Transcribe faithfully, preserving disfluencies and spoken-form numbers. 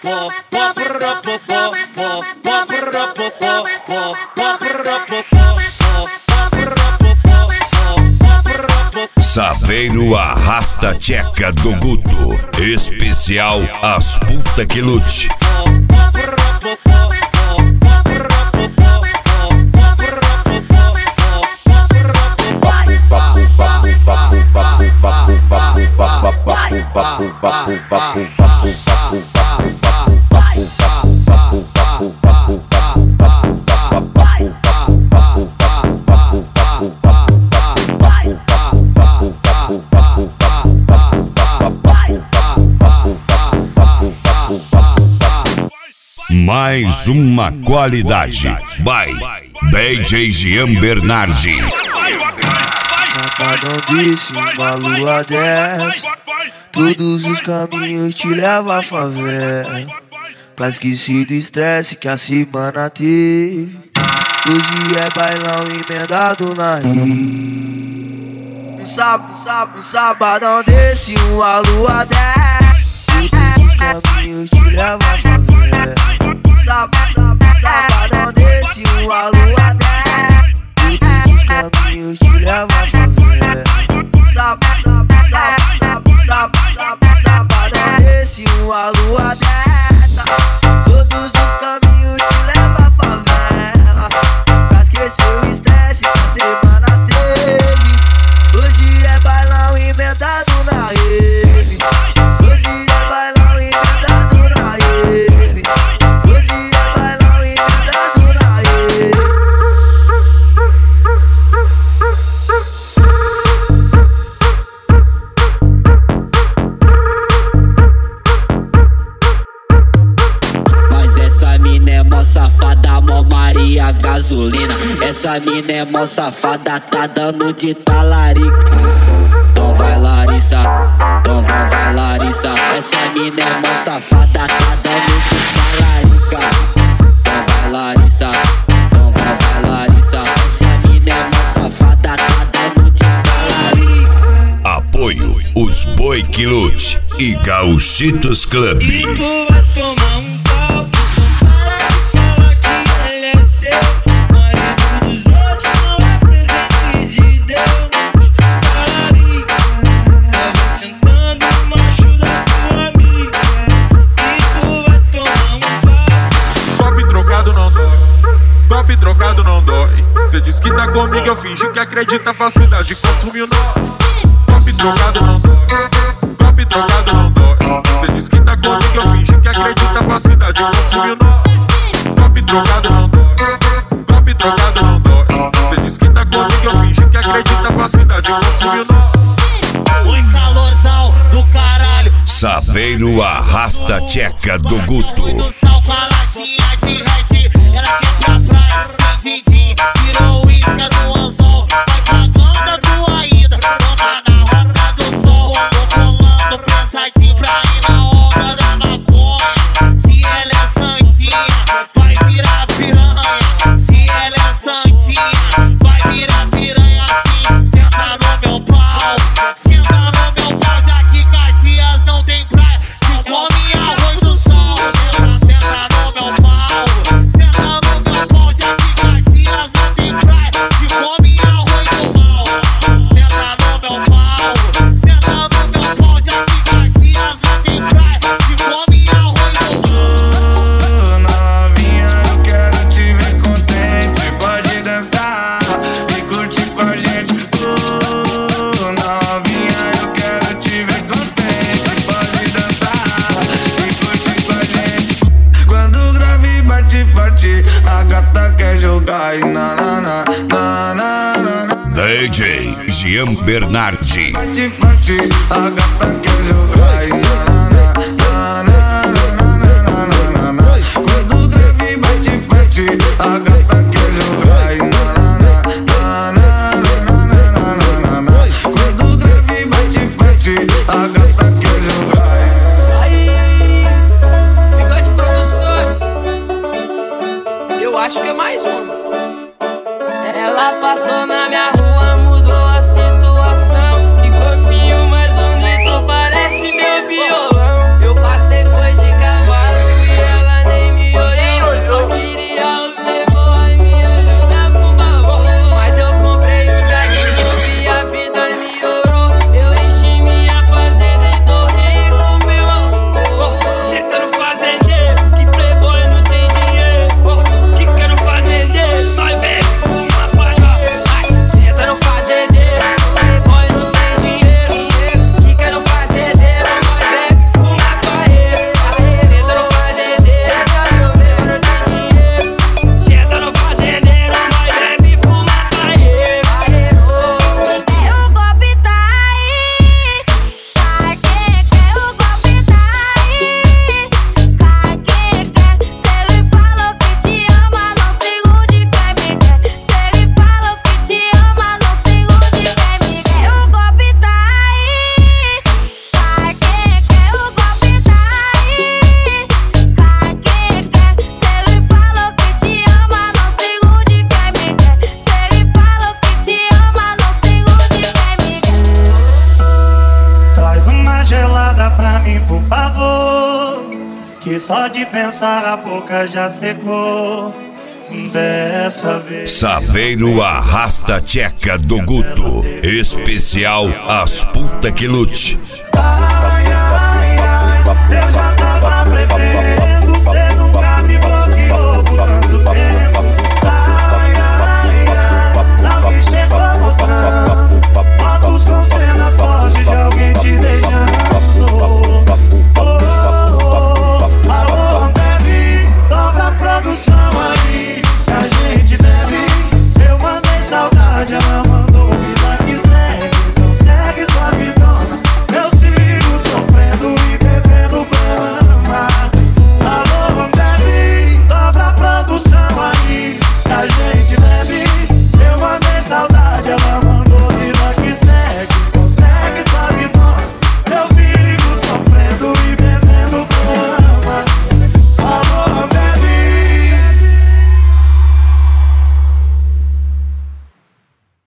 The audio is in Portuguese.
Saveiro arrasta tcheca do Guto. Especial as puta que lute. Mais uma qualidade. By D J Jean Bernardi. Sabadão disse, uma lua dez. Todos os caminhos te levam à favela. Pra esquecer do estresse que a semana teve. Hoje é bailão emendado na rio. Um sábado, um sábado, um sabadão desse, uma lua dez. Todos os caminhos te levam à favela. Sábado, sábado, sabadão desse, uma lua dez. Todos os caminhos te levam à favela. Sábado, sábado, sábado, sábado, sábado, sábado, sabadão desse, uma lua dez. Todos os caminhos te levam à favela. Pra esquecer o estresse que a semana teve. Hoje é bailão emendado na rede. Hoje é bailão emendado na rede. Hoje é bailão emendado na rede. Mas essa mina é mó safada, mó Maria gasolina. Essa mina é mó safada, tá dando de talarica. Então vai Larissa, então vai, vai Larissa. Essa mina é mó safada, tá dando de talarica. Então vai Larissa, então vai, vai Larissa. Essa mina é mó safada, tá dando de talarica. Apoio os Boi que Lute e Gauchitos Club. E tu vai tomar um copo, para de falar que ele é seu. Marido dos outros não é presente de Deus. Talarica, tava sentando no macho da tua amiga. E tu vai tomar um copo. Top trocado não dói, top trocado não dói. Cê diz que tá comigo, eu fingi que acredita, facilidade consumiu nós. Top trocado não dói, top trocado não dói. Cê diz que tá comigo, eu fingi que acredita, facilidade consumiu nós. Top trocado não dói, top trocado não dói. Cê diz que tá comigo, eu fingi que acredita, facilidade consumiu nós. Oi, calorzão do caralho. Saveiro arrasta tcheca do Guto. Do sal com a latinha de Red. Ela quer pra praia, sem din-din. Virou isca no anzol. Vai pagando a tua ida. Toda na roda do sol. Tô colando pensadinho pra ir na obra da maconha. Se ela é santinha, vai virar piranha. Se ela é santinha, vai virar piranha assim. Senta no meu pau, senta no meu pau. Já que Caxias não tem praia, te come arroz do sol. Senta no meu pau, senta no meu pau. Já que Caxias não tem praia, te come arroz do mal. Senta no meu pau, senta no meu pau. Já que Caxias não tem praia, te come arroz do mal. Novinha, eu quero te ver contente. Pode dançar e curtir com a gente. Oh, novinha, eu quero te ver contente. Pode dançar e curtir com a gente. Quando o grave bate forte, a gata quer jogar. E na na na na na na na. D J Jean Bernardi. Bate forte, a gata quer jogar. E na na na na na na na na na. Quando o grave bate forte, a gata quer jogar. E na na na na na na na na. Quando o grave bate forte, a gata quer jogar. Aí, Bigode Produções. Eu acho que é mais um. Ela passou na minha rua, mudou a situação. Que corpinho mais bonito, parece meu violão. que só de pensar a boca já secou. Dessa vez Saveiro Arrasta Tcheca do Guto, especial as puta que lute. ai, ai, ai, eu já